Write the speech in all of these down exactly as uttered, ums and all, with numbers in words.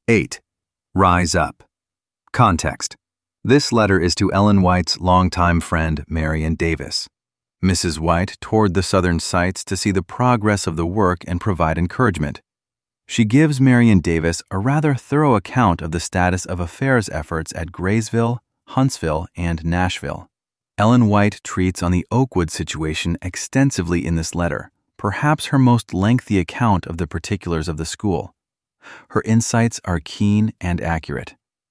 eight. Rise Up. Context. This letter is to Ellen White's longtime friend, Marion Davis. Missus White toured the southern sites to see the progress of the work and provide encouragement. She gives Marion Davis a rather thorough account of the status of affairs efforts at Graysville, Huntsville, and Nashville. Ellen White treats on the Oakwood situation extensively in this letter, perhaps her most lengthy account of the particulars of the school. Her insights are keen and accurate.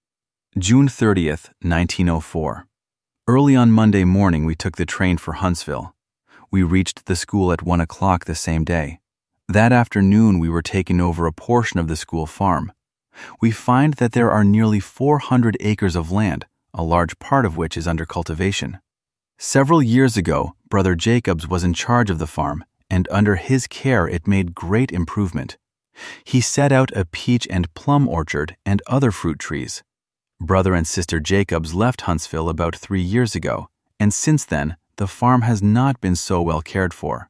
June thirtieth, nineteen oh four. Early on Monday morning, we took the train for Huntsville. We reached the school at one o'clock the same day. That afternoon, we were taken over a portion of the school farm. We find that there are nearly four hundred acres of land, a large part of which is under cultivation. Several years ago, Brother Jacobs was in charge of the farm, and under his care it made great improvement. He set out a peach and plum orchard and other fruit trees. Brother and Sister Jacobs left Huntsville about three years ago, and since then, the farm has not been so well cared for.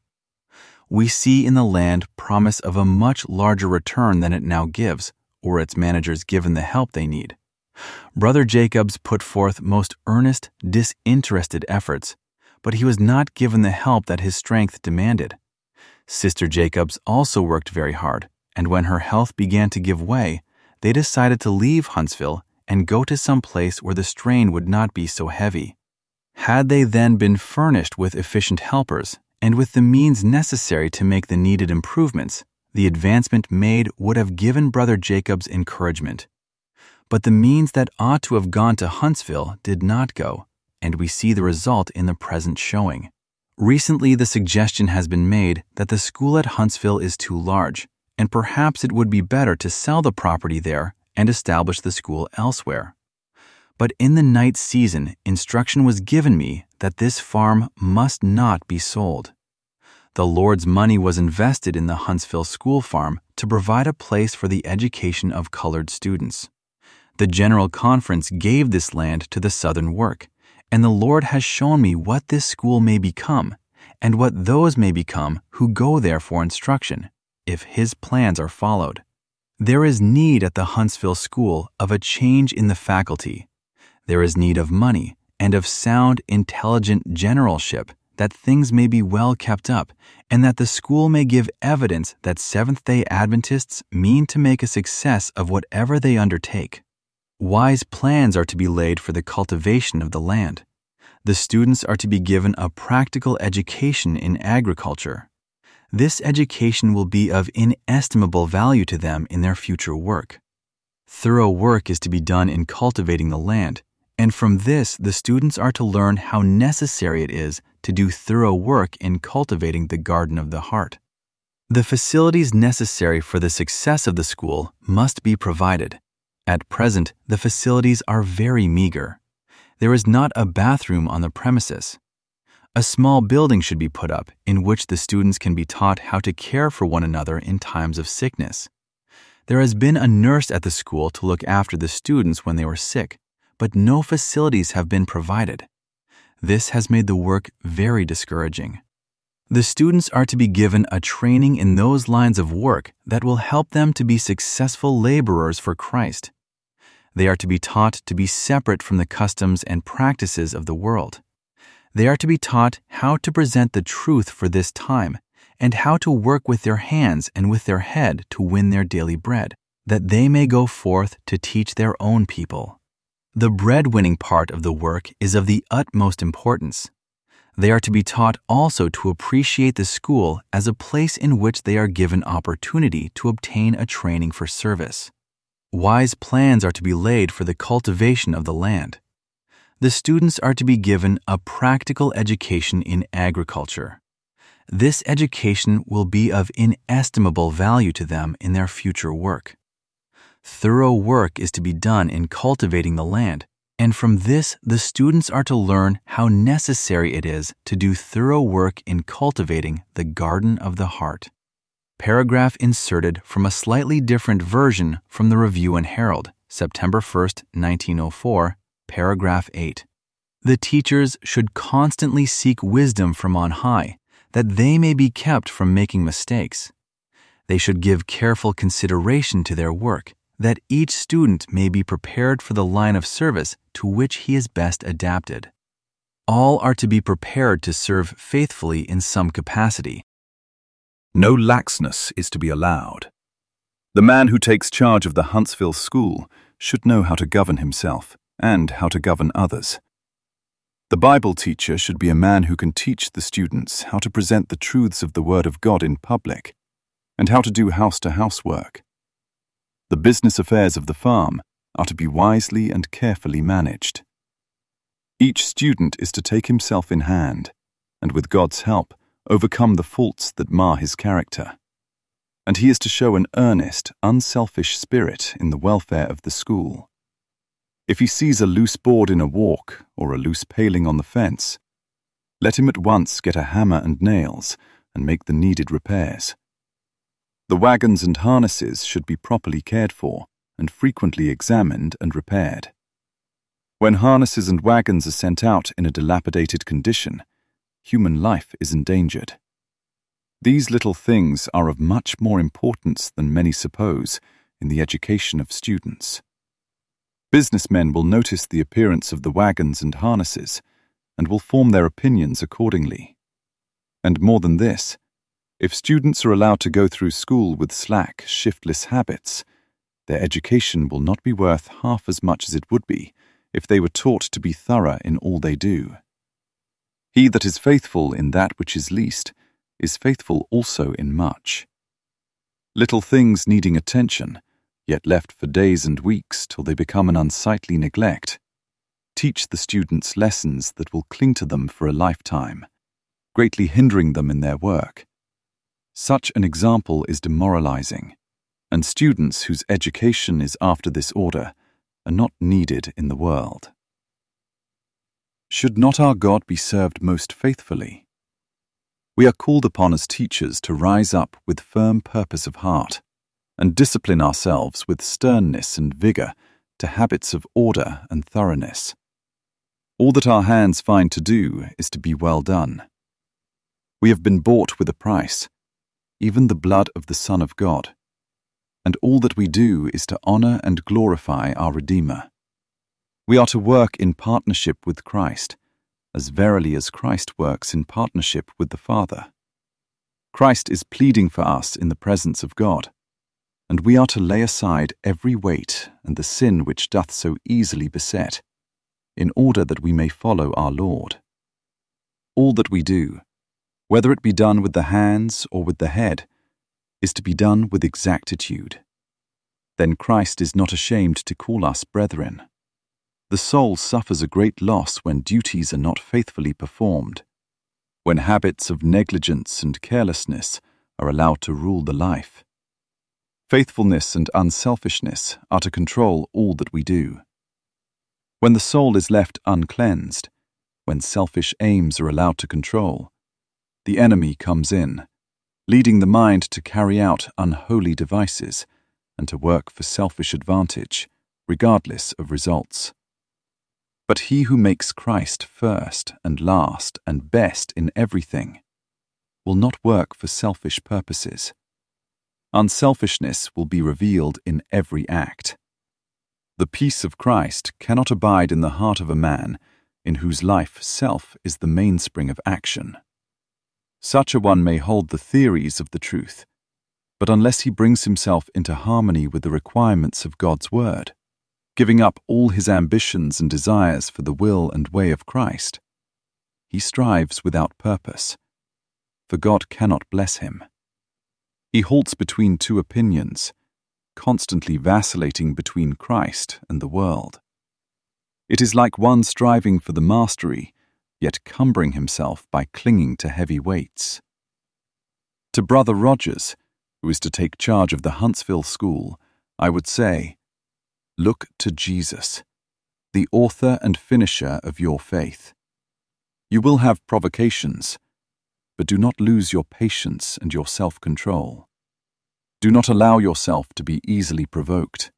We see in the land promise of a much larger return than it now gives, or its managers given the help they need. Brother Jacobs put forth most earnest, disinterested efforts, but he was not given the help that his strength demanded. Sister Jacobs also worked very hard, and when her health began to give way, they decided to leave Huntsville and go to some place where the strain would not be so heavy. Had they then been furnished with efficient helpers and with the means necessary to make the needed improvements, the advancement made would have given Brother Jacobs encouragement. But the means that ought to have gone to Huntsville did not go, and we see the result in the present showing. Recently, the suggestion has been made that the school at Huntsville is too large, and perhaps it would be better to sell the property there and establish the school elsewhere. But in the night season, instruction was given me that this farm must not be sold. The Lord's money was invested in the Huntsville school farm to provide a place for the education of colored students. The General Conference gave this land to the Southern work, and the Lord has shown me what this school may become, and what those may become who go there for instruction, if His plans are followed. There is need at the Huntsville school of a change in the faculty. There is need of money and of sound, intelligent generalship, that things may be well kept up, and that the school may give evidence that Seventh-day Adventists mean to make a success of whatever they undertake. Wise plans are to be laid for the cultivation of the land. The students are to be given a practical education in agriculture. This education will be of inestimable value to them in their future work. Thorough work is to be done in cultivating the land, and from this the students are to learn how necessary it is to do thorough work in cultivating the garden of the heart. The facilities necessary for the success of the school must be provided. At present, the facilities are very meager. There is not a bathroom on the premises. A small building should be put up in which the students can be taught how to care for one another in times of sickness. There has been a nurse at the school to look after the students when they were sick, but no facilities have been provided. This has made the work very discouraging. The students are to be given a training in those lines of work that will help them to be successful laborers for Christ. They are to be taught to be separate from the customs and practices of the world. They are to be taught how to present the truth for this time, and how to work with their hands and with their head to win their daily bread, that they may go forth to teach their own people. The bread-winning part of the work is of the utmost importance. They are to be taught also to appreciate the school as a place in which they are given opportunity to obtain a training for service. Wise plans are to be laid for the cultivation of the land. The students are to be given a practical education in agriculture. This education will be of inestimable value to them in their future work. Thorough work is to be done in cultivating the land, and from this the students are to learn how necessary it is to do thorough work in cultivating the garden of the heart. Paragraph inserted from a slightly different version from the Review and Herald, September first, nineteen oh four, paragraph eight. The teachers should constantly seek wisdom from on high, that they may be kept from making mistakes. They should give careful consideration to their work, that each student may be prepared for the line of service to which he is best adapted. All are to be prepared to serve faithfully in some capacity. No laxness is to be allowed. The man who takes charge of the Huntsville School should know how to govern himself and how to govern others. The Bible teacher should be a man who can teach the students how to present the truths of the Word of God in public and how to do house-to-house work. The business affairs of the farm are to be wisely and carefully managed. Each student is to take himself in hand and, with God's help, overcome the faults that mar his character. And he is to show an earnest, unselfish spirit in the welfare of the school. If he sees a loose board in a walk or a loose paling on the fence, let him at once get a hammer and nails and make the needed repairs. The wagons and harnesses should be properly cared for and frequently examined and repaired. When harnesses and wagons are sent out in a dilapidated condition, human life is endangered. These little things are of much more importance than many suppose in the education of students. Businessmen will notice the appearance of the wagons and harnesses and will form their opinions accordingly. And more than this, if students are allowed to go through school with slack, shiftless habits, their education will not be worth half as much as it would be if they were taught to be thorough in all they do. He that is faithful in that which is least is faithful also in much. Little things needing attention, yet left for days and weeks till they become an unsightly neglect, teach the students lessons that will cling to them for a lifetime, greatly hindering them in their work. Such an example is demoralizing, and students whose education is after this order are not needed in the world. Should not our God be served most faithfully? We are called upon as teachers to rise up with firm purpose of heart and discipline ourselves with sternness and vigor to habits of order and thoroughness. All that our hands find to do is to be well done. We have been bought with a price, even the blood of the Son of God, and all that we do is to honor and glorify our Redeemer. We are to work in partnership with Christ, as verily as Christ works in partnership with the Father. Christ is pleading for us in the presence of God, and we are to lay aside every weight and the sin which doth so easily beset, in order that we may follow our Lord. All that we do, whether it be done with the hands or with the head, is to be done with exactitude. Then Christ is not ashamed to call us brethren. The soul suffers a great loss when duties are not faithfully performed, when habits of negligence and carelessness are allowed to rule the life. Faithfulness and unselfishness are to control all that we do. When the soul is left uncleansed, when selfish aims are allowed to control, the enemy comes in, leading the mind to carry out unholy devices and to work for selfish advantage, regardless of results. But he who makes Christ first and last and best in everything will not work for selfish purposes. Unselfishness will be revealed in every act. The peace of Christ cannot abide in the heart of a man in whose life self is the mainspring of action. Such a one may hold the theories of the truth, but unless he brings himself into harmony with the requirements of God's word, giving up all his ambitions and desires for the will and way of Christ, he strives without purpose, for God cannot bless him. He halts between two opinions, constantly vacillating between Christ and the world. It is like one striving for the mastery, yet cumbering himself by clinging to heavy weights. To Brother Rogers, who is to take charge of the Huntsville School, I would say, look to Jesus, the author and finisher of your faith. You will have provocations, but do not lose your patience and your self-control. Do not allow yourself to be easily provoked.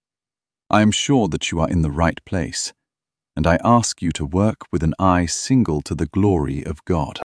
I am sure that you are in the right place, and I ask you to work with an eye single to the glory of God.